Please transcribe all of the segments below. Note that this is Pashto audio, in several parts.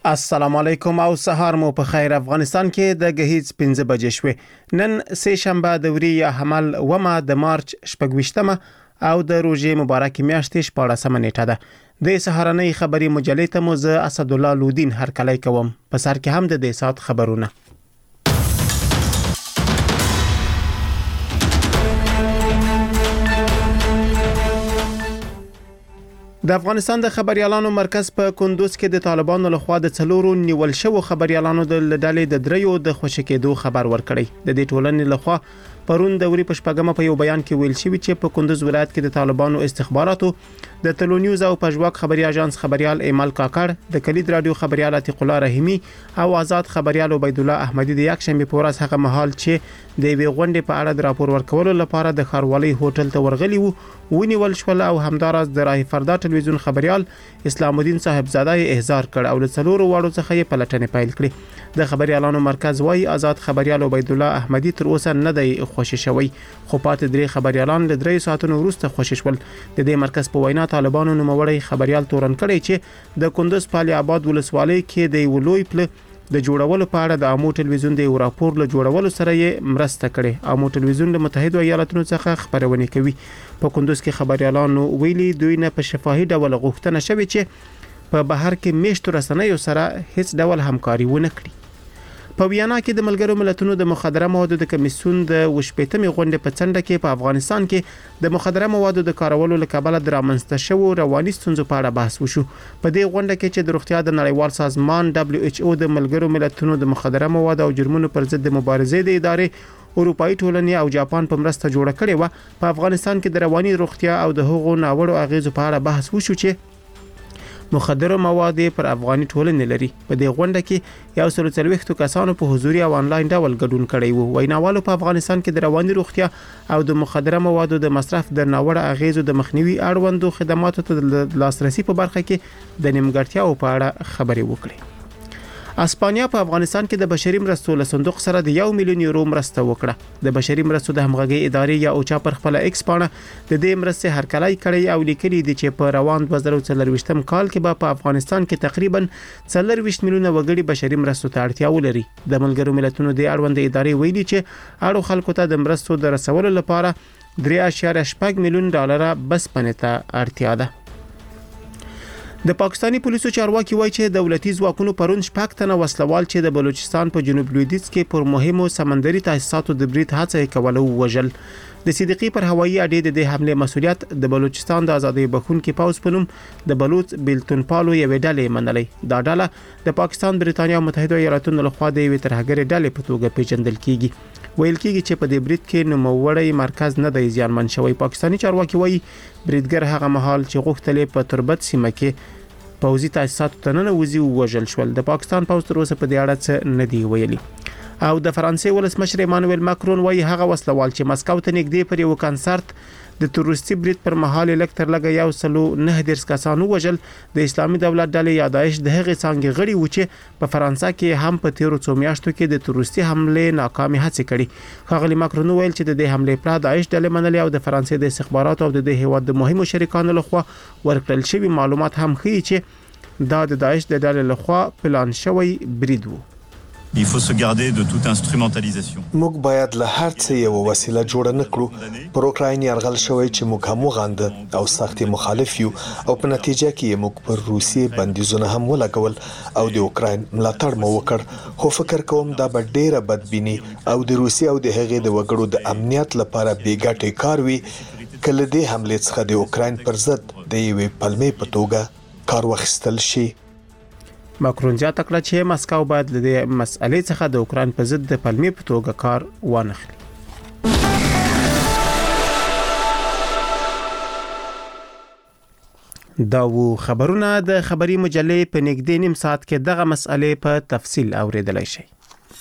السلام علیکم او سهار مو په خیر. افغانستان کې د غهیز 15 بجې شوې. نن سه شنبه د وري یا حمل ومه د مارچ 28مه او د روزې مبارک میاشتې 14مه نیټه ده. د سهارنۍ خبري مجلې ته مو زه اسد الله لودین هرکلی کوم. په سر کې هم د دې سات خبرونه. د افغانستان د خبريالانو مرکز په کندوز کې د طالبانو لخوا د څلورو نیول شوو خبريالانو د ډلې د دریو د خوشکېدو خبر ورکړی. د دې ټولنې لخوا پرون د وري پشپګمه په یو بیان کې ویل شوی چې په کندوز ولایت کې د طالبانو استخباراتو د تلو نیوز او پژواک خبري اژانس خبريال ایمل کاکړ، د کلید رادیو خبريال عتیق الله رحیمی او آزاد خبريال عبید الله احمدی د یک شنبه په ورځ هغه مهال چې د وی غونډې په اړه د راپور ورکولو لپاره د خاروالي هوټل ته ورغلي وو ونیول شول او همدارس د راه فردا ټلویزیون خبريال اسلام الدین صاحبزاده احضار کړ او له څلورو واړو څخه یې پلټنې پیل کړې. د خبريالانو مرکز وايي آزاد خبريال عبید الله احمدی تر اوسه نه دی خوشی شوی، خو پاتې درې خبريالان له 3 ساعتونو وروسته خوشی شول. د دې مرکز په وینا طالبانو نوموړی خبريال تورن کړی چې د کندوز پالي آباد ولسوالۍ کې د ولوی پل د جوړولو په اړه د امو ټلویزیون د راپور له جوړولو سره یې مرسته کړې. امو ټلویزیون د متحده ایالاتونو څخه خبرونه کوي. په کندوز کې خبريالانو ویلي دوی نه په شفاهي ډول غوښتنه شوې چې په بهر کې میشتو رسنیو سره هیڅ ډول همکاري ونه کړي. په ویانا کې د ملګرو ملتونو د مخدره موادو د کمیسیون د وشپېتمې غونډې په څنډه کې په افغانستان کې د مخدره موادو د کارولو لکبله د رامنځته شوو رواني ستونزو په اړه بحث وشو. په دې غونډه کې چې د روغتیا د نړیوال سازمان WHO د ملګرو ملتونو د مخدره موادو او جرمونو پر ضد د مبارزې د ادارې اروپאי ټولنې او جاپان په مرسته جوړه کړې و، په افغانستان کې د رواني روغتیا او د هغو ناوړو اغیزو په اړه بحث وشو چې مخدره مواد پر افغاني ټولنې لري. په دې غونډه کې 140 کسانو په حضوري او انلاین ډول ګډون کړی وو. ویناوالو په افغانستان کې د رواني روغتیا او د مخدره موادو د مصرف د ناوړه اغیزو د مخنیوي اړوندو خدماتو ته د لاسرسي په برخه کې د نیمګړتیاو په اړه خبرې وکړې. اسپانیا په افغانستان کې د بشري مرستو له صندوق سره د 1 میلیون یورو مرسته وکړه. د بشري مرستو د همغږي ادارې یا اوچا پر خپل ایکس پاڼه د دې مرستې هرکلی کړی او لیکلي دي چې په روان 2024 کال کې په افغانستان کې تقریبا 40 میلیونه وګړي بشري مرستو ته اړتیا ولري. د ملګرو ملتونو د اړوند ادارې ویلي چې اړو خلکو ته د مرستو د رسولو لپاره 3.8 میلیون ډالر بسپنې ته اړتیا ده. د پاکستاني پولیسو چارواکي وایي چې دولتي ځواکونو پرون شپږ تنه وسلوال چې د بلوچستان په جنوب لویدیځ کې پر مهمو سمندري تاسیساتو د برید هڅه کولو وژل. د صدیقي پر هوایي اډې د حمله مسولیت د بلوچستان د آزادۍ بخښونکي پوځ په نوم د بلوچ بیلتون پالو یوې ډلې منلې. دا ډله د پاکستان، بریتانیا او متحده ایالاتونو لخوا د یوې ترهګرې ډلې په توګه پیژندل کیږي. ویل کیږي چې په دې برید کې نوموړی مرکز نه دی زیانمن شوی. پاکستاني چارواکي وایي بریدګر هغه مهال چې غوښتل په تربت سیمه کې پوځي تاسیساتو ته ننوځي وژل شول. د پاکستان پوځ تر اوسه په دې اړه څه نه دی ویلي. او د فرانسې ولسمشر ایمانوئل ماکرون وایي هغه وسلوال چې مسکو ته نږدې پر یو کنسرت د تروریستي برید پر مهال لکټر لګیا 109 کسانو وژل. د اسلامي دولت ډلې یا داعش د هغې څنګه غړي و چې په فرانسه کې هم په تیرو څو میاشتو کې د تروریستي حمله ناکامه هڅه کړې. ښاغلي ماکرون ویل چې د دې حمله پر داعش ډلې منلې او د فرانسې د استخباراتو او د دې هیواد د مهمو شریکانو لخوا ورکړل شوی معلومات هم ښیي چې دا د داعش د ډلې لخوا پلان شوی برید وو. Il faut se garder de toute instrumentalisation. موږ باید له هر څه یو وسیله جوړ نه کړو. پر اوکراین یرغل شوی چې موږ هم وغانده او سخت مخالف یو او په نتیجه کې موږ پر روسیې بندیزونه هم ولګول او د اوکراین ملاتړ مو وکړ. خو فکر کوم دا به ډیره بدبینی او د روسیې او د هغې د وګړو د امنیت لپاره بیګټه کار وي کله د حمله څخه د اوکراین پر ضد د یوې پلمې په توګه کار واخیستل شي. ماکرون زیاته کړه چې مسکو باید له دې مسئلې څخه د اوکراین په ضد د پلمې په توګه کار وانخلي. دا و خبرونه د خبري مجلې په نږدې نیم ساعت کې دغه مسئلې په تفصیل اوریدلای شئ.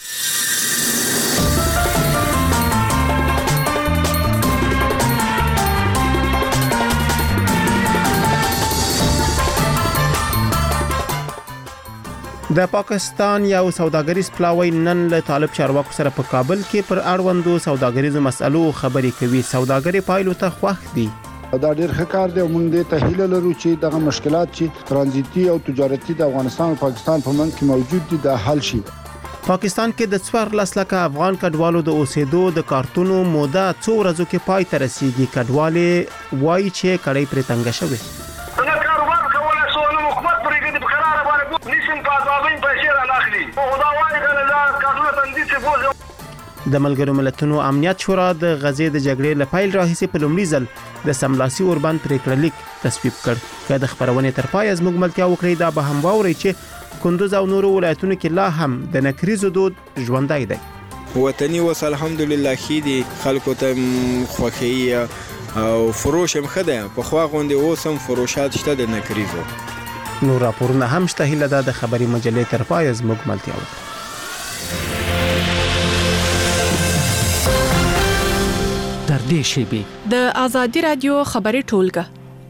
د پاکستان یو سوداګریز پلاوی نن له طالب چارواکو سره په کابل کې پر اړوندو سوداګریزو مسلو خبرې کوي. سوداګري پایلو ته خوښ دي. دا ډېر ښه کار دی او موږ دې ته هیله لرو چې دغه مشکلات چې ترانزیتي او تجارتي د افغانستان او پاکستان په منځ کې موجود دي دا حل شي. پاکستان کې د 14 لکه افغان کډوالو د اوسېدو د کارتونو موده څو ورځو کې پای ته رسیدي. کډوالې وایي چې کړۍ پرې تنګه شوې. نه کاروبار کولای شو نو حکومت پرې کې په قرار باندې نشم پاتابین پیسې را ناخلي او دا وایي دا کارتونه تنظیم څه بوزي. د ملګرو ملتونو امنیت شورا د غزې د جګړې لپاره راهیسې په لومړي ځل د سملاسي اوربند پریکړه لیک تصویب کړ. که د خبرونې تر پای زموږ ملتیا وکړي دا به هم واوري چې کندوز او نورو ولایتونو کې لا هم د نکریزو دود ژوندای دی. وطني وس الحمدلله خېدي خلکو ته خوخي او فروش هم خده په خوا غونډه اوسم فروشات شته د نکریزو. نور راپورونه هم شته. هله د خبري مجلې تر پای زموږ ملتیا وکړي. تر دې شیبې د ازادي رادیو خبري ټولګه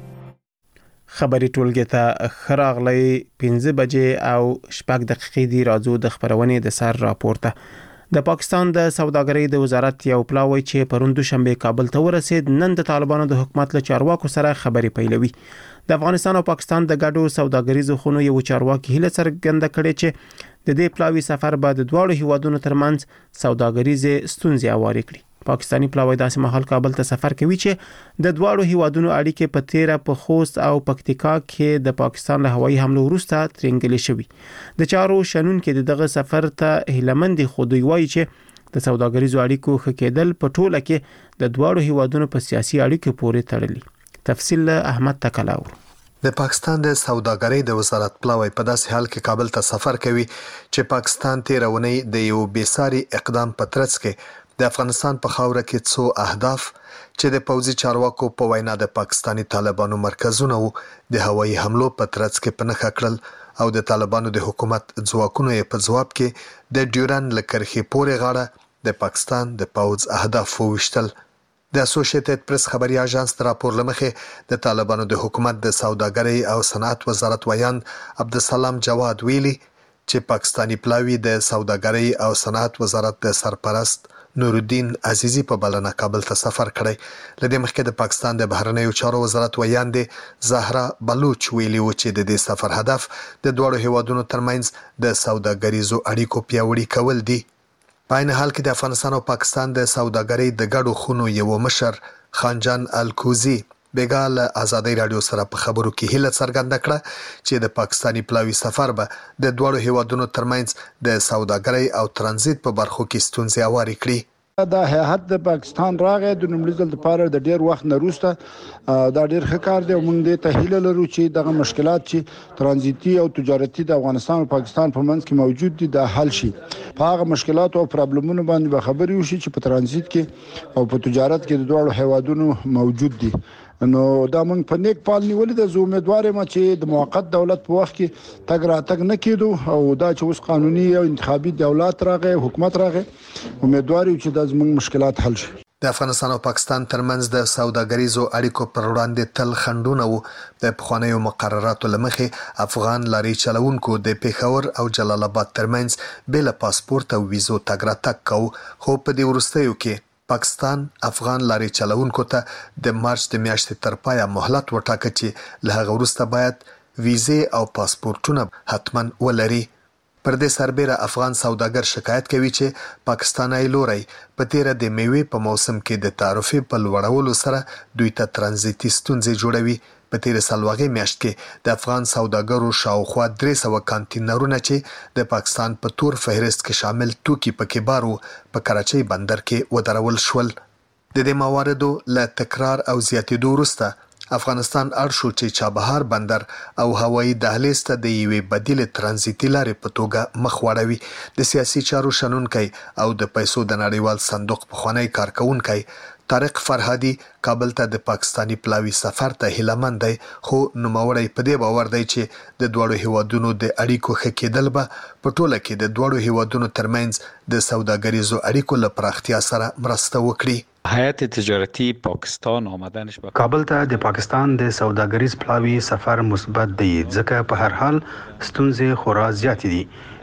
خبري ټولګه ته خراغلي 15 بجې او 6 دقیقې دی. راځو د خبرونې د سر راپورته. د پاکستان د سوداګرۍ د وزارت یو پلاوی چې پرون دوشنبه کابل ته ورسید نن د طالبانو د حکومت له چارواکو سره خبري پیلوي. د افغانستان او پاکستان د ګډو سوداګریزو خونو یو چارواکي هله څرګنده کړي چې د دې پلاوی سفر به د دواړو هیوادونو ترمنځ سوداګریزه ستونزې اواري کړي. پاکستانی پلاوی داسې مهال کابل ته سفر کوي چې د دواړو هیوادونو اړیکې په تیره په خوست او پکتیکا کې د پاکستان له هوایي حملو وروسته ترنګلې شوې. د چارو شنن کې دغه سفر ته هیلمند خودوی وایي چې د سوداګریزو اړیکو ښه کېدل په ټوله کې د دواړو هیوادونو په سیاسي اړیکو پورې تړلي. تفصیل احمد تکلاور. د پاکستان د سوداګرۍ د وزارت پلاوی په داسې حال کې کابل ته سفر کوي چې پاکستان تیرونی د یو بیساري اقدام په ترڅ کې د افغانستان په خاوره کې څو اهداف چې د پوځي چارواکو په وینا د پاکستانی طالبانو مرکزونه وو د هوایي حملو په ترڅ کې پنهخ کړل او د طالبانو د حکومت ځواکونو په جواب کې د ډیورن لکرخي پورې غاړه د پاکستان د پوځ اهداف وشتل. د اسوسییټډ پریس خبري اژانس راپور لمخې د طالبانو د حکومت د سوداګرۍ او صنعت وزارت ویان عبدالسلام جواد ویلي چې پاکستانی پلاوی د سوداګرۍ او صنعت وزارت د سرپرست نورالدین عزیزی په بلنه کابل ته سفر کړی. لدې مخکې د پاکستان د بهرنیو چارو وزارت ویاندې زهرا بلوچ ویلي و چې د دې سفر هدف د دوړو هیوادونو ترمنځ د سوداګریزو اړیکو پیاوړي کول دي. په عین حال کې د افغانستان او پاکستان د سوداګرۍ د ګډو خونو یو مشر خانجان الکوزی بیګا له ازادي رادیو سره په خبرو کې هیله څرګنده کړه چې د پاکستانی پلاوی سفر به د دوړو هیوادونو ترمنځ د سوداګرۍ او ترانزیت په برخو کې ستونزې اواري کړي. دا هیئت د پاکستان راغی د لومړي ځل لپاره د ډیر وخت نه وروسته دا ډیر ښه کار دی او موږ دې ته هیله لرو چې دغه مشکلات چې ترانزیتي او تجارتي د افغانستان او پاکستان په منځ کې موجود دي دا حل شي. په هغه مشکلات او پرابلمونو باندې به خبرې وشي چې په ترانزیت کې او په تجارت کې د دوه هیوادونو موجود دي. نو دا موږ په نیک پال نیولې د زو امیدوار یم چې د موقت دولت په وخت کې تګ راتګ نه کېدو او دا چې اوس قانوني او انتخابي دولت راغی حکومت راغی امیدوار یو چې د زموږ مشکلات حل شي. د افغانستان او پاکستان ترمنځ د سوداګریزو اړیکو پر وړاندې تل خنډونه وو. د پخوانیو مقرراتو لمخې افغان لاري چلوونکو د پیښور او جلال آباد ترمنځ بل پاسپورت او ویزو تګ راتګ کو خو په دې وروستیو کې پاکستان افغان لاري چلوونکو ته د مارچ د میاشتې تر پایه مهلت وټاکه چې له هغه وروسته باید ویزې او پاسپورتونه حتما ولري. پر دې سربېره افغان سوداګر شکایت کوي چې پاکستاني لوري په تیره د میوې په موسم کې د تعرفې په لوړولو سره دوی ته ترانزیتي ستونزې جوړوي. په تیره سالوغه میاشت کې د افغان سوداګرو شاوخوا 300 کانټینرونه چې د پاکستان په تور فهرست کې شامل توکي پکې بارو په کراچۍ بندر کې ودرول شول. د دې مواردو له تکرار او زیاتېدو وروسته افغانستان اړ شو چې چابهار بندر او هوایي دهلیز ته د یوې بدیل ترانزیتي لارې په توګه مخ واړوي. د سیاسي چارو شنونکی او د پیسو د نړیوال صندوق پخوانی کارکونکی طارق فرهادي کابل ته د پاکستانی پلاوی سفر ته هیلمند دی خو نوموړی په دې باور دی چې د دوړو هیوادونو د اړیکو ښه کېدل به په ټوله کې د دوړو هیوادونو ترمنځ د سوداګریزو اړیکو له پراختیا سره مرسته وکړي. هیئت تجارتی پاکستان آمدنش به کابل ته د پاکستان د سوداګریز پلاوی سفر مثبت دی ځکه په هر حال ستونزې خورا زیات دي.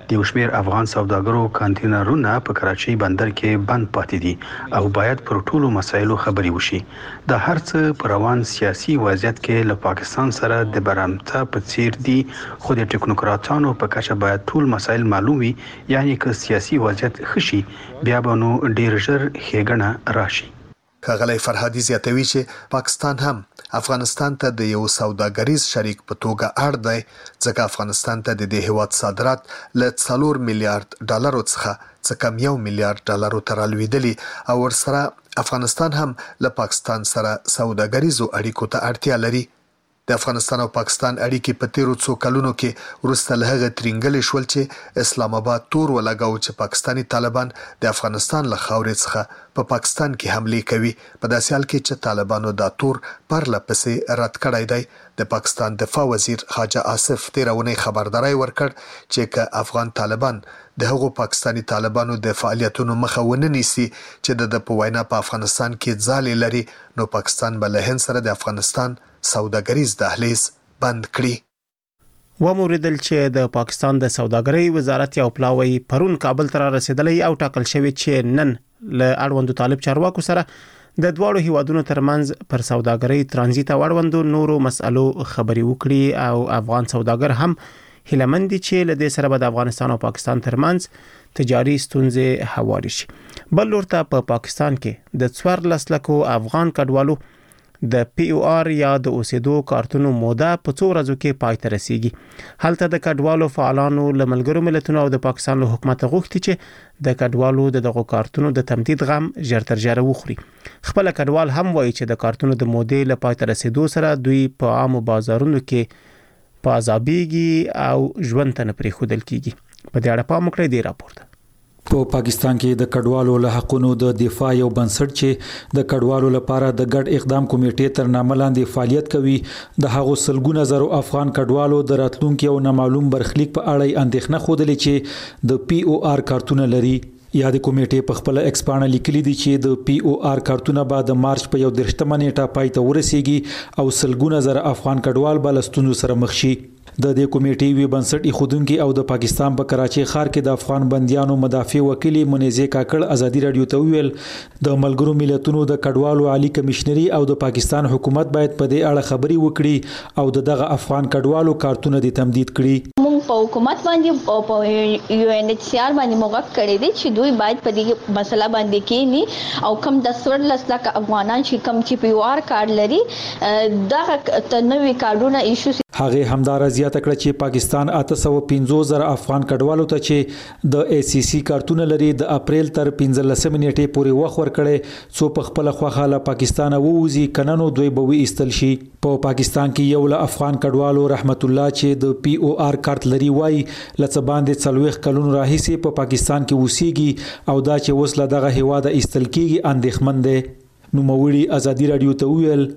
د شمیر افغان سوداګرو کانټینرونه په کراچۍ بندر کې بند پاتې دي او باید پر ټولو مسایلو خبري وشي. د هر څه پر روان سیاسي وضعیت کې له پاکستان سره د برابرتا په څیر دي، خو د ټیکنوکراتانو په کچه باید ټول مسایل معلوم وي، یعنی که سیاسي وضعیت خشي بیا به نو ډیر ژر ښېګڼه راشي. ښاغلی فرهادي زیاتوي چې پاکستان هم افغانستان ته د یو سوداګریز شریک په توګه اړ دی، ځکه افغانستان ته د دې هیواد صادرات له 4 میلیارډ ډالرو څخه څه کم 1 میلیارډ ډالرو ته رالوېدلي او ورسره افغانستان هم له پاکستان سره سوداګریزو اړیکو ته اړتیا لري. د افغانستان او پاکستان اړیکې په تیرو څو کلونو کې وروسته له هغه ترینګلې شول چې اسلام آباد تور ولګاو چې پاکستاني طالبان د افغانستان له خاورې څخه په پاکستان کې حمله کوي. په داسې حال کې چې طالبانو دا تور پرله پسې رد کړی دی. د پاکستان دفاع وزیر خواجه آصف تیرونی خبرداري ورکړ چې که افغان طالبان د هغو پاکستاني طالبانو د فعالیتونو مخه ونه نیسي چې د په وینا په افغانستان کې ځالې لري، نو پاکستان به له هند سره د افغانستان سوداګریز دهلیز بند کړي. وموریدل چې د پاکستان د سوداګرۍ وزارت یو پلاوی پرون کابل ته رسیدلی او ټاکل شوی چې نن له اړوندو طالب چارواکو سره د دواړو هیوادونو ترمنځ پر سوداګرۍ ترانزیت او اړوندو نورو مسالو خبري وکړي او افغان سوداګر هم هیلمند دي چې له دې سره به د افغانستان او پاکستان ترمنځ تجاري ستونزې هواري شي. بل لورته په پاکستان کې د 14 لکو افغان کډوالو د پی او آر یا د اوسېدو کارتونو موده په څو ورځو کې پای ته رسیږي. هلته د کډوالو فعالانو له ملګرو ملتونو او د پاکستان له حکومت غوښتي چې د کډوالو دغه کارتونو د تمدید غم ژر تر ژره وخوري. خپل کډوال هم وایي چې د کارتونو د مودې له پای ته رسیدو سره دوی په عامو بازارونو کې په عذابېږي او ژوند ته نه پرېښودل کیږي. په دې اړه پام وکړئ د راپور ته. په پاکستان کې د کډوالو له حقونو د دفاع یو بنسټ چې د کډوالو لپاره د ګډ اقدام کمیټې تر نامه لاندې فعالیت کوي، د هغو سلګونه زرو افغان کډوالو د راتلونکي او نامعلوم برخلیک په اړه اندېښنه خوده چې د پی او آر کارتونه لري. یا د کمیټې په خپل ایکسپانه لیکلي دي چې د پی او آر کارتونه به د مارچ په 1 نیټه پای ته ورسیږي او سلګونه زره افغان کډوال به له ستونزو سره مخ شي. د دې کمیټې وی بنسټ ایښودونکي او د پاکستان په کراچۍ ښار کې د افغان بندیانو مدافع وکیل منیزه کاکړ ازادي رادیو ته ویل د ملګرو ملتونو د کډوالو عالی کمشنري او د پاکستان حکومت باید په دې اړه خبري وکړي او دغه افغان کډوالو کارتونه د تمدید کړي. موږ په حکومت باندې او په یو ان ایچ سی آر باندې موږ کړی دي چې دوی باید په دې مسله باندې کېنی او کم د 14 لک افغانان چې کم چې پی او آر کارت لري دغه تنوي کارتونه ایشو. هغه همدار زیاته کړه چې پاکستان 850,000 افغان کډوالو ته چې د ای سی سی کارتونه لري د اپریل تر 15 نیټې پورې وخت ورکړي څو په خپل خوخه له پاکستان ووزي کننو دوی به وي استل شي. په پاکستان کې یو له افغان کډوالو رحمت الله چې د پی او آر کارت لري وای لڅ باندې 40 کلونو راهیسي په پاکستان کې وسیږي او دا چې وسله دغه هیواده استل کیږي اندېښمن دي. نو موري ازادي رادیو ته ویل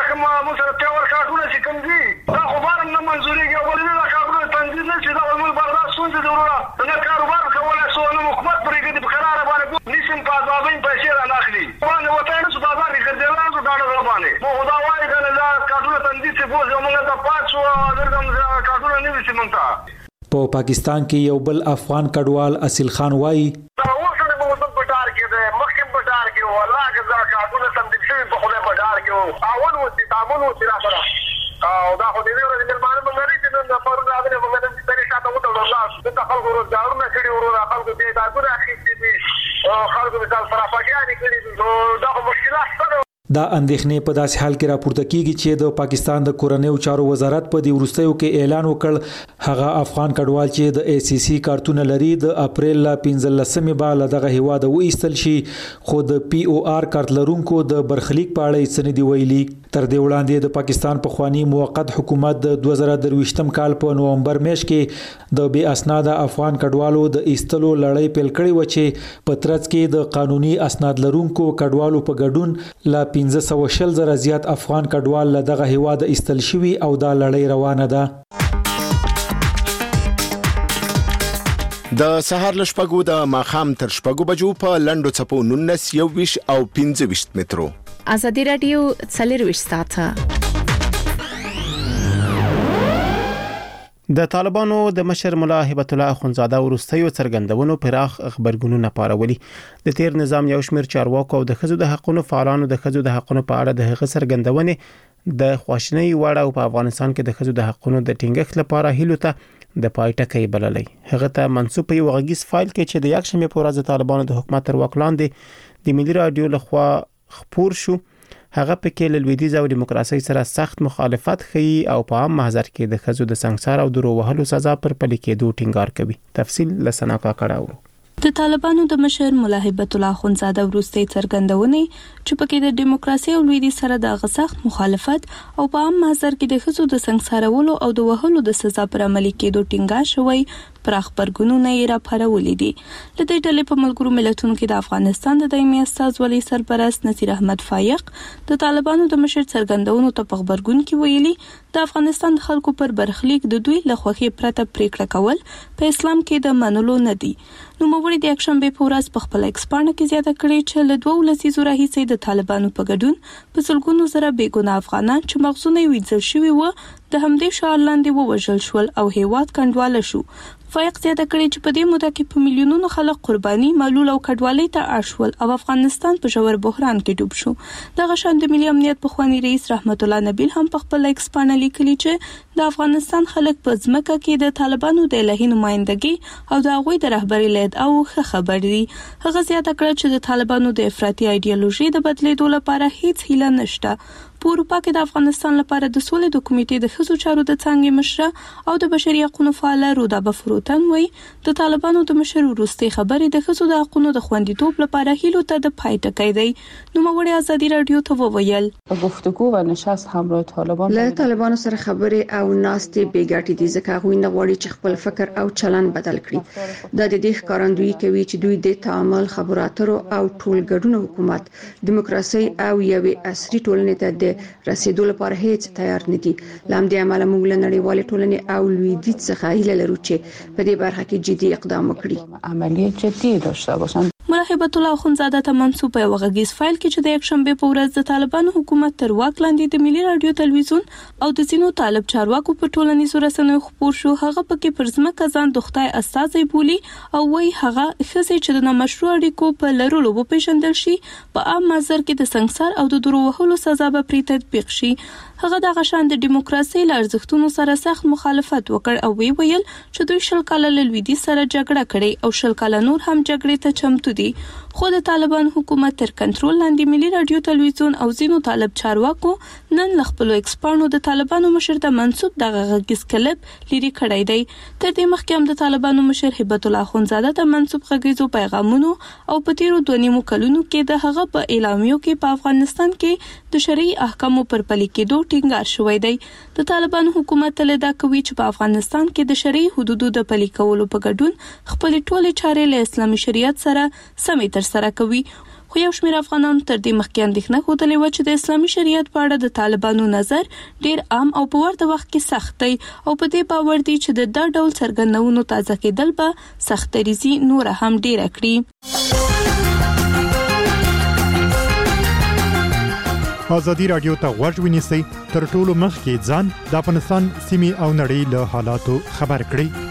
په پاکستان کې یو بل افغان کډوال اصل خان وایي او دا خو دې ورته د مانه مونږ لري چې نن په ورځ راغلي مونږ د دې شاته وته الله د خلکو روزګارونه کړي ورو خلکو دې تاسو راخېستي دي او خلکو مثال فرافاګیانې کړي نو دا مشکلات سره دا اندېښنې په داسې حال کې راپورته کیږي چې د پاکستان د کورنیو چارو وزارت په دې وروستیو کې اعلان وکړ هغه افغان کډوال چې د ای سی سی کارتونه لري د اپریل ل 15 به له دغه هیواده وایستل شي، خو د پی او آر کارت لرونکو د برخلیک په اړه څه نه دی ویلي. تر دې وړاندې د پاکستان پخوانی موقت حکومت د 2023 کال په نومبر میاشت کې د بې اسناد افغان کډوالو د ایستلو لړۍ پیل کړې و چې په ترڅ کې د قانوني اسناد لرونکو کډوالو په ګډون لا 15,000 زیات افغان کډوال له دغه هیواده ایستل شوي او دا لړۍ روانه ده. د سهار له شپږو د ماښام تر شپږو بجو په لنډو څپو 19 21 او 25 مترو. ازادي رادیو 24 ساعته د طالبانو د مشر ملا هبت الله اخونزاده ورستیو څرګندونو پراخ خبرګونونه پارولي. د تیر نظام یو شمېر چارواکو او د ښځو د حقوقو فعالانو د ښځو د حقوقو په اړه د هغه څرګندونې د خواشینۍ وړ او په افغانستان کې د ښځو د حقوقو د ټینګښت لپاره هیلو ته د پایټکۍ بللې. هغه ته منسوب یو غږیز فایل کې چې د یکشنبه په ورځ طالبانو د حکومت تر واک لاندې د ملي رادیو لخوا خپور شو. هغه پکې له لویدیځ او دیموکراسي سره سخت مخالفت کوي او په عام محضر کې د ښځو د سنگسار او درو وهلو سزا پر پلي کېدو ټینګار کوي. تفصیل لسنا کا کړهو. د طالبانو د مشر ملا هبت الله اخونزاده ورستي څرګندونې چې پکې د دیموکراسي او لویدیځ سره د سخت مخالفت او په عام محضر کې د ښځو د سنگسارولو او د وهلو د سزا پر عملي کېدو ټینګار شوی پراخ برګونونه یې راپارولې دي. د دې ډلې په ملګرو ملتونو کې د افغانستان د دایمي استازولۍ سرپرست نصیر احمد فایق د طالبانو د مشر څرګندونو ته په خبرګون کې ویلي د افغانستان د خلکو پر برخلیک د دوی له خوښۍ پرته پریکړه کول په اسلام کې د منلو نه دي. نو موږ د یکشنبه په ورځ په خپل ایکسپانډ کې زیاته کړې چې له 2 لسیزو راهیسې د طالبانو په ګډون په سلګونو زره بیګناه افغانان چې مغزونه یې ویځل شوي و د همدې شعار لاندې ووژل شول او هیواد کنډواله شو. فایق زیاته کړې چې په دې موده کې په میلیونونو خلک قرباني، معلول او کډوالۍ ته اړ شول او افغانستان په ژور بحران کې ډوب شو. دغه شان د ملي امنیت پخوانی رئیس رحمت الله نبیل هم په خپل ایکسپانډ لیکلي چې د افغانستان خلک په ځمکه کې د طالبانو د الهي نمائندګي او د هغوی د رهبرۍ لید او خبر دي. هغه زیاته کړه چې د طالبانو د افراطي ایډیالوژي د بدلیدو لپاره هیڅ هیله نشته. په اروپا کې د افغانستان لپاره د سولې د کمیټې د ښځو چارو د څانګې مشره او د بشري حقوقو فعال رودابه فروتن وایي د طالبانو د مشر وروستي خبرې د ښځو د حقوقو د خوندیتوب لپاره هیلو ته د پای ټکی دی. نوموړي ازادي رادیو ته وویل گفتگو و نشست همراه طالبان له طالبانو سره خبرې او ناستې بیګاټي دي ځکه هغوی نه غواړي چې خپل فکر او چلن بدل کړي. دا د دې ښکارندویي کوي چې دوی د تعامل، خبرو اترو او ټولګډون حکومت، دیموکراسي او یوې عصري ټولنې ته رسیدو لپاره هیڅ تیار نه دي. لامدې عمله موږ له نړیوالې ټولنې او لویدیځ څخه هیله لرو چې په دې برخه کې جدي اقدام وکړي. عملی جدي داشته باشند. ملا هبت الله اخونزاده ته منسوب یو غږیز فایل کې چې د یکشنبه په ورځ د طالبانو حکومت تر واک لاندې د ملي رادیو تلویزیون او د ځینو طالب چارواکو په ټولنیزو رسنیو خپور شو. هغه پکې پر ځمکه ځان د خدای استازی بولي او وایي هغه ښځې چې د نامشروع اړیکو په لرلو وپېژندل شي په عام محضر کې د سنگسار او د درو وهلو سزا به پرې تطبیق شي. هغه د غشان د دیموکراسي له ارزښتونو سره سخت مخالفت وکړ او ویل چې دوی 10 کاله له لویدیځ سره جګړه کړې او 10 کاله نور هم جګړې ته چمتو دي. خو د طالبان حکومت تر کنټرول لاندې ملي رادیو تلویزیون او ځینو طالب چارواکو نن له خپل ایکسپانډو د طالبانو مشر ته منسوب دغه غږیز کلیپ لري کړی دی. تر دې مخکې هم د طالبانو مشر هبت الله اخونزاده ته منسوب غږیزو پیغامونو او په تیرو 2.5 کلونو کې د هغه په اعلامیو کې په افغانستان کې د شرعي احکامو پر پلي کېدو ټینګار شوی دی. د طالبانو حکومت تلدا کوي چې په افغانستان کې د شرعي حدودو د پلي کولو په ګډون خپل ټولې چارې له اسلامي شریعت سره سمې تر سره کوي. خو یو شمېر افغانان تر دې مخکې اندېښنه ښودلې وه چې د اسلامي شریعت په اړه د طالبانو نظر ډېر عام او په ورته وخت کې سخت دی او په دې باور دي چې د دا ډول څرګندونو تازه کېدل به سختریزي نوره هم ډېره کړي. ازادي رادیو ته غوږ ونیسئ تر ټولو مخکې ځان د افغانستان سیمې او نړۍ له حالاتو خبر کړئ.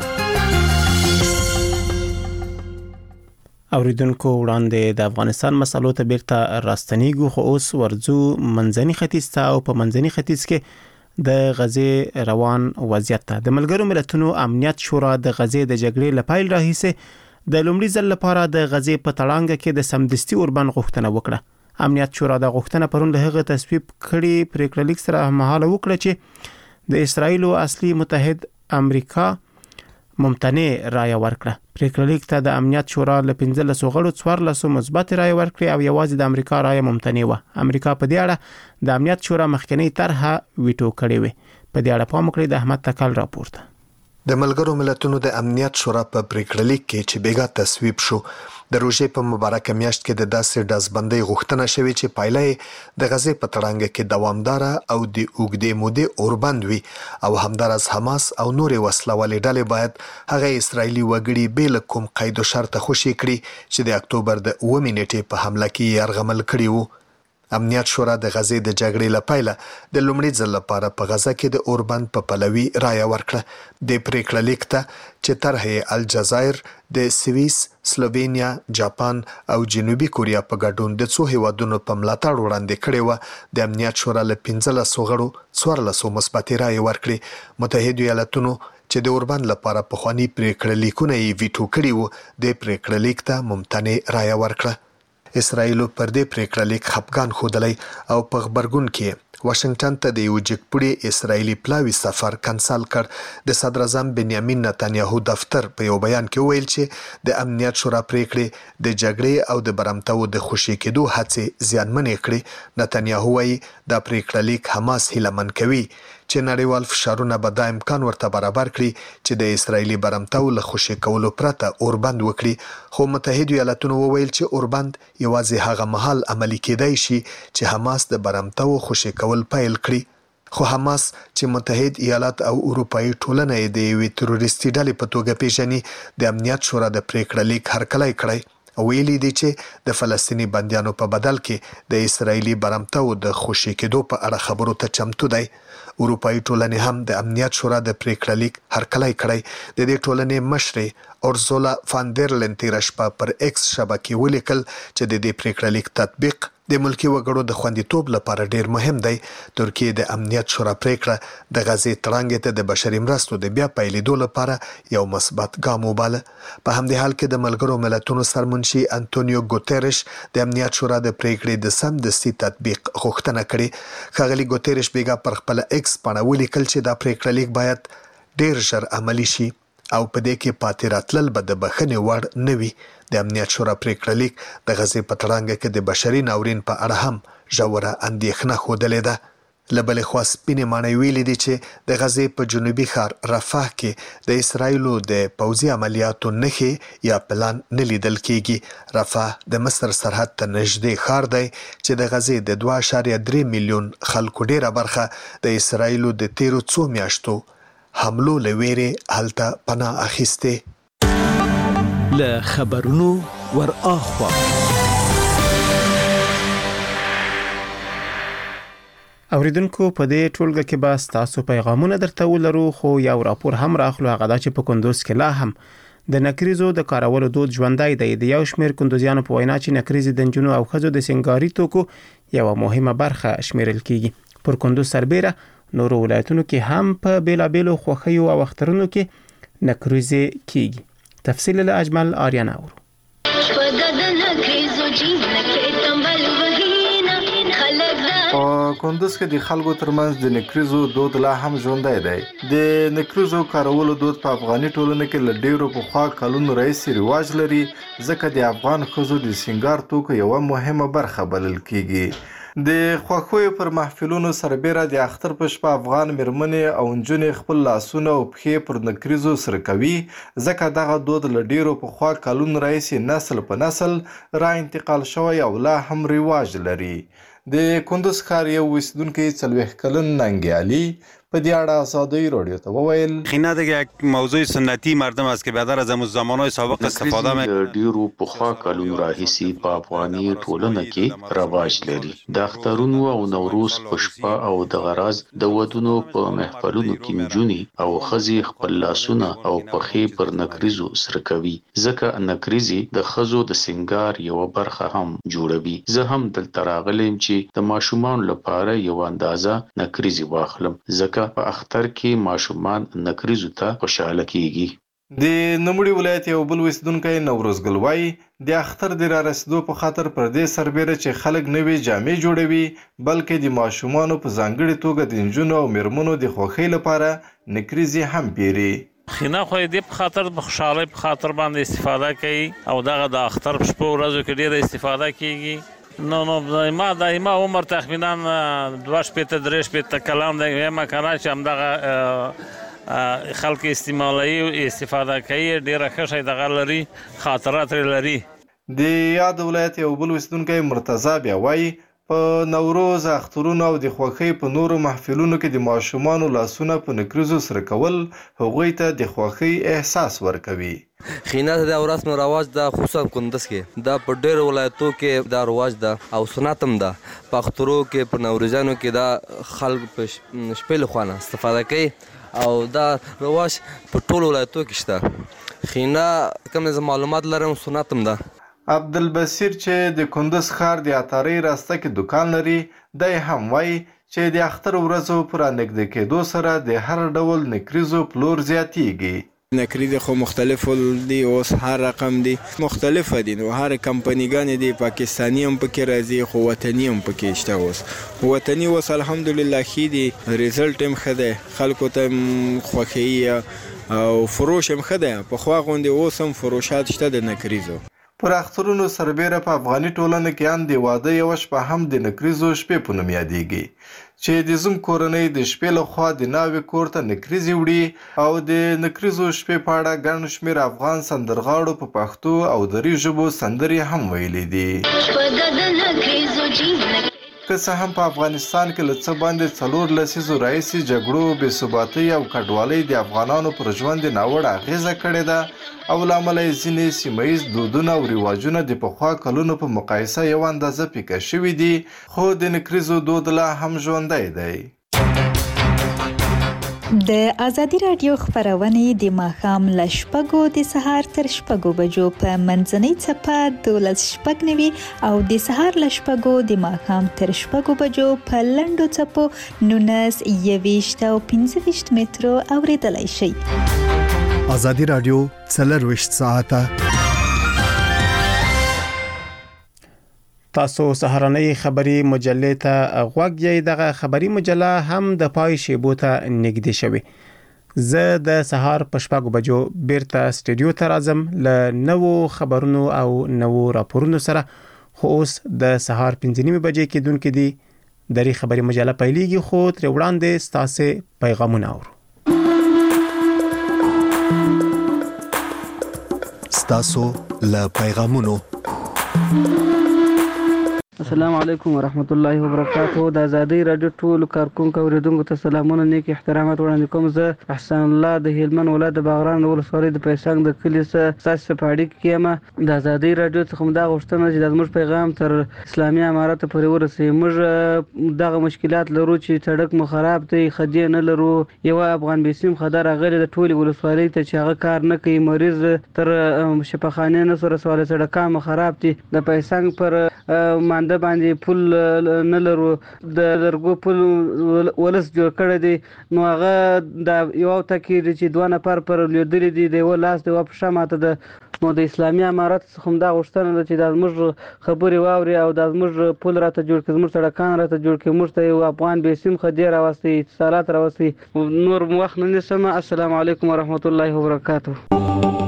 اوریدونکو وړاندې د افغانستان مسلو ته بیرته راستنیږو، خو اوس ورځو منځني ختیځ ته او په منځني ختیځ کې د غزې روان وضعیت ته. د ملګرو ملتونو امنیت شورا د غزې د جګړې لپاره راهیسه د لومړي ځل لپاره د غزې په تړانګه کې د سمدستي اوربند غوښتنه وکړه. امنیت شورا د غوښتنه پرون له هغه تصویب کړي پریکړه لیک سره مهاله وکړه چې د اسرایل اصلي متحد امریکا ممتنع رائے ورکړه. پریکړه لیک ته د امنیت شورا له 15 غړو 14 مثبت رائے ورکړي او یوازې د امریکا رائے ممتنع و. امریکا په دې اړه د امنیت شورا مخکنی طرحه ویټو کړې و. په دې اړه پام وکړئ د احمد تکل راپورته. د ملګرو ملتونو د امنیت شورا په پریکړه لیک کې چې بیګا تصویب شو د روژې په مبارکه میاشت کې د داسې ډزبندۍ غوښتنه شوې چې پایله یې د غزې په تړانګه کې دوامداره او د اوږدې مودې اوربند وي او همدارس حماس او نورې وسلوالې ډلې باید هغه اسرایلي وګړي بې له کوم قید و شرطه خوشي کړي چې د اکتوبر د 9 نیټې په حمله کې یې یرغمل کړي وو. امنیت شورا د غزې د جګړې لپاره د لومړي ځل لپاره په غزه کې د اوربند په پلوي رایه ورکړه د پریکړه لیک ته چې طرحه الجزایر د سویس، سلووینیا، جاپان او جنوبي کوریا په ګډون د څو هیوادونو په ملاتړ وړاندې کړې و د امنیت شورا له 15 غړو 14 مثبت رایه ورکړې. متحده ایالاتونو چې د اوربند لپاره په خواني پریکړه لیکونه یې ویټو کړی و د پریکړه لیک ته ممتنع رایه ورکړه. اسرائیل پر دې پریکړه لیک خپګان ښودلی او په خبرګون کې واشنگټن ته د یو جګپوړي اسرائیلي پلاوي سفر کنسل کړ. د صدر اعظم بنیامین نتانیاهو دفتر په یو بیان کې ویل چې د امنیت شورا پریکړې د جګړې او د برمتو د خوشي کېدو هڅې زیانمنې کړې. نتانیاهو وایي دا پریکړه لیک حماس هیلمن کوي چې نړیوال فشارونه به دا امکان ورته برابر کړي چې د اسرائیلي برمتو له خوشي کولو پرته اوربند وکړي. خو متحده ایالاتونو وویل چې اوربند یوازې هغه مهال عملي کېدای شي چې حماس د برمتو خوشي کول پیل کړي. خو حماس چې متحد ایالات او اروپایي ټولنه یې د یوې تروریستي ډلې په توګه پیژني د امنیت شورا د پریکړه لیک هرکلی کړی. ویلي دي چې د فلسطیني بندیانو په بدل کې د اسرائیلي برمتو د خوشي کېدو په اړه خبرو ته چمتو دی. اروپایي ټولنې هم د امنیت شورا د پریکړه لیک هرکلی کړی. د دې ټولنې مشرې اورزولا فاندرلن تېره شپه پر ایکس شبکې ولیکل چې د دې پریکړه لیک تطبیق د ملکي وګړو د خوندیتوب لپاره ډیر مهم دی. ترکیه د امنیت شورا پریکړه د غزې تړانګې ته د بشري مرستو د بیا پیلېدو لپاره یو مثبت ګام وباله. په همدې حال کې د ملګرو ملتونو سرمنشي انټونیو ګوتيرش د امنیت شورا د پریکړې د سمدستي تطبیق غوښتنه کړې. ښاغلي ګوتيرش بیګا پر خپل ایکس پاڼه ولیکل چې دا پریکړه لیک باید ډیر ژر عملی شي او په دې کې پاتې راتلل به د بخښنې وړ نه وي. د امنیت شورا پریکړه لیک د غزې په تړانګه کې د بشري ناورین په اړه هم ژوره اندېښنه ښودلې ده. له بلې خوا سپینې ماڼۍ ویلي دي چې د غزې په جنوبي ښار رفح کې د اسرائیلو د پوځي عملیاتو نښې یا پلان نه لیدل کېږي. رفح د مصر سرحد ته نږدې ښار دی چې د غزې د 2.3 میلیون خلکو ډیره برخه د اسرائیلو د تیرو څو میاشتو حملو له ویرې هلته پناه اخیستې. له خبرونو ور اخوا اوریدونکو په دې ټولګه کې به تاسو پیغامونه درته ولرو، خو یو راپور هم راخلو. هغه دا چې په کندوز کې لا هم د نکریزو د کارولو دود ژوندی دی. د یو شمېر کندوزیانو په وینا چې نکریزې د نجونو او ښځو د سنګاري توکو یوه مهمه برخه شمیرل کیږي. پر کندوز سربیره نورو ولایتونو کې هم په بیلابیلو خوښیو او اخترونو کې نکریزې کیږي. تفصیل له اجمل آریانا اورو. په کندوز کې د خلکو ترمنځ د نکریزو دود لا هم ژوندی دی. د نکریزو کارولو دود په افغاني ټولنه کې له ډیرو پخوا کلونو راهیسې رواج لري، ځکه د افغان ښځو د سینګار توکو یوه مهمه برخه بلل کیږي. د خوښیو پر محفلونو سربیره د اختر په شپه افغان میرمنې او نجونې خپل لاسونه او پښې پر نکریزو سره کوي، ځکه دغه دود له ډیرو پخوا کلونو راهیسې نسل په نسل را انتقال شوی او لا هم رواج لري. د کندوز ښار یو اوسیدونکی 40 کلن ننگی علی په دې اړه آزادی رادیو ته وویل خینه دیگه یک موضوع سنتی مردم است که بیادر از زمانهای سابق استفاده می ډیرو پخوا کلونو راهیسې په افغاني ټولنه کې رواج لري. د اخترونو او نوروز په شپه او د غراز د ودونو په محفلونو کې نجونې او ښځې خپل لاسونه او پښې پر نکریزو سره کوي، ځکه نکریزې د ښځو د سنګار یوه برخه هم جوړوي. زه هم دلته راغلم چې د ماشومانو لپاره یو اندازه نکریزې واخلم، ځکه په اختر کې ماشومان نکریزو ته خوشاله کیږي. د نوموړي ولایت یو بل اوسیدونکی نوروز ګل وایي د اختر د رارسېدو په خاطر پر دې سربیره چې خلک نوې جامې جوړوي، بلکې د ماشومانو په ځانګړې توګه د نجونو او میرمنو د خوښۍ لپاره نکریزې هم پیري. خینه خو دې په خاطر د خوشحالۍ په خاطر باندې استفاده کوي او دغه د اختر په شپو ورځو کې ډېره استفاده کیږي. نو دایما عمر تخمینا 2-3 کلام دی ما کنه چې هم دغه خلک استعمالوي استفاده کوي، ډیره ښه شی دغه لري، خاطرات لري. د یاد ولایت یو بل اوسیدونکی مرتضی بیا وایي په نوروز اخترونو او د خوښۍ په نورو محفلونو کې د ماشومانو لاسونه په نکریزو سره کول هغوی ته د خوښۍ احساس ورکوي. خینه د رسم رواج ده، خصوصا کندز کې دا په ډېرو ولایتو کې دا رواج ده او سنت هم ده. په اخترو کې په نوروزانو کې دا خلک په شپې له خوا نه استفاده کوي او دا رواج په ټولو ولایتو کې شته. خینه کوم معلومات لرم سنت هم ده. عبدالبصیر چې د کندز ښار د عطاري راسته کې دکان لري، دی هم وایي چې د اختر ورځو په رانږدې کېدو سره د هر ډول نکریزو پلور زیاتیږي. نکریز خو مختلف دي، اوس هر رقم دي، مختلفه دي. نو هر کمپنیګانې دي، پاکستانی هم پکې راځي خو وطني هم پکې شته. اوس وطني اوس الحمدلله ښه دي، ریزلټ هم ښه دی، خلکو ته خوښوي او فروش هم ښه دی. پخوا غوندې اوس هم فروشات شته د نکریزو. پر اخترونو سربیره په افغاني ټولنه کې هم د واده یوه شپه هم د نکریزو شپې په نوم یادیږي، چې د زوم کورنۍ د شپې لخوا د ناوې کور ته نکریزې وړي او د نکریزو شپې په اړه ګڼ شمېر افغان سندرغاړو په پښتو او دري ژبو سندرې هم ویلي دي. که څه هم په افغانستان کې له څه باندې 4 لسیزو راهیسې جګړو، بېثباتۍ او کډوالۍ د افغانانو پر ژوند ناوړه اغېزه کړې ده او له امله یې ځینې سیمه ییز دودونه او رواجونه د پخوا کلونو په مقایسه یو اندازه پیکه شوي دي، خو د نکریزو دود لا هم ژوندی دی. د ازادي راډیو خبرونه د ماښام له 6 د سهار تر 6 بجو په منځنۍ څپه 12:09 او د سهار له 6 د ماښام تر 6 بجو په لنډو څپو 19 او 15 مترو اوریدلای شئ. ازادي راډیو 24 ساعته. تاسو سهارنۍ خبری مجلې ته غوږ یې. دغه خبری مجله هم د پای شیبو ته نږدې شوې. زه د سهار په 6 بجو بیرته سټډیو ته راځم له نوو خبرونو او نوو راپورونو سره. خو اوس د سهار 5:30 بجې کېدونکې دي. دری خبری مجله پیلېږي، خو تر وړاندې ستاسو پیغامونه اورو. ستاسو له پیغامونو. السلام علیکم ورحمت الله وبرکاته. د ازادي راډیو ټول کارکونکو اوریدونکو ته سلامونه، نیک احترامات وړاندې کوم. زه احسان الله د هلمند ولایت د باغران ولسوالۍ د پیسنګ د کلي څخه په اړیکه کې یم. د ازادي راډیو څخه دا غوښتنه چې زموږ پیغام تر اسلامي امارات پورې ورسوي. موږ دغه مشکلات لرو چې سړک مو خراب دی، خدي نه لرو. یو افغان بیسیم خدای راغلی د ټولي ولسوالۍ ته چې هغه کار نه کوي، مریض تر شفاخانه نه سره سوال سړک مو خراب دي. د پیسنګ پر مانده باندې پل نه لرو، د لرګو پل ولس جوړ کړی دی. نو هغه د یو تکیر چې 2 نفر پر لیدل دي، د یو لاس د واپښه ماته ده. نو د اسلامي امارات څخه دا غوښتنه ده چې د زموږ خبرې واوري او د زموږ پل راته جوړ کړي، زموږ سړکان راته جوړ کړي، موږ ته یو افغان بیسیم خدای راوستي، اتصالات راوستي. نور وخت نه نسم. السلام علیکم ورحمت الله وبرکاته.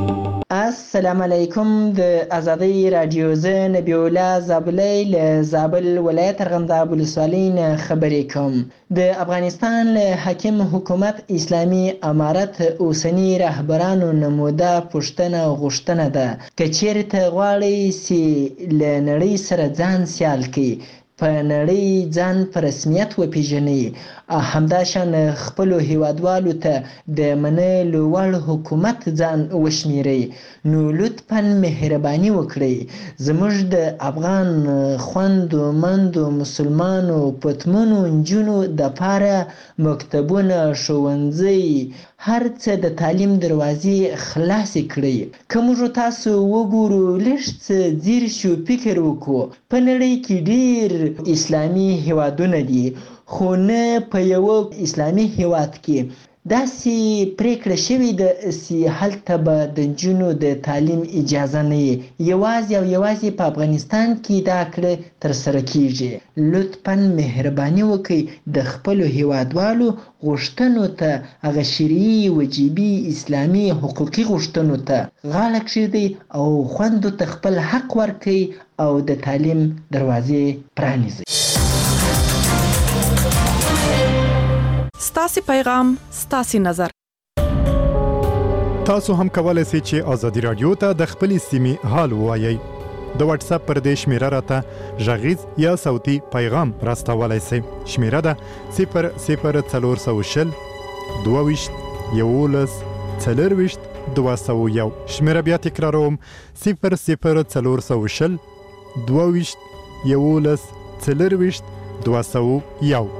السلام علیکم. د ازادي راډیو زه نبی الله زابلی له زابل ولایت ارغنداب ولسوالۍ نه خبرې کوم. د افغانستان له حاکم حکومت اسلامي امارت اوسنی رهبرانو نموده پښتنه غوښتنه ده که چیرته غواړي چې له نړۍ سره ځان سیال کړي، په نړۍ ځان په رسمیت وپیژني، همداشان خپل هیوادوالو ته د منلو وړ حکومت ځان وشمیري. نو لطفاً مهرباني وکړئ، زموږ د افغان خوندو مندو مسلمانو پتمنو نجونو د پاره مکتبونه، ښوونځي، هر څه د تعلیم دروازې خلاصې کړئ. که موږ تاسو وګورو، لږ څه ځیر شو، فکر وکړو. په نړۍ کې ډیر اسلامي هیوادونه دي، خو نه په یو اسلامي هیواد کې داسې پریکړه شوې ده چې هلته به د نجونو د تعلیم اجازه نه وي. یوازې په افغانستان کې دا کړه ترسره کیږي. لطفاً مهرباني وکړئ، د خپلو هیوادوالو غوښتنو ته، هغه شرعي وجیبي اسلامي حقوقي غوښتنو ته غاړه کېږدئ او خوندو ته خپل حق ورکړئ او د تعلیم دروازې پرانیزئ. ستاسو پیغام، ستاسو نظر. تاسو هم کولای شئ چې ازادي رادیو ته د خپلې سیمې حال ووایئ. د واتس اپ پر دې شمیره راته غږیز یا صوتي پیغام راستولای شئ. شمیره ده 00420 22 11 40 201. شمیره بیا تکراروم 00420 22 11 40 201.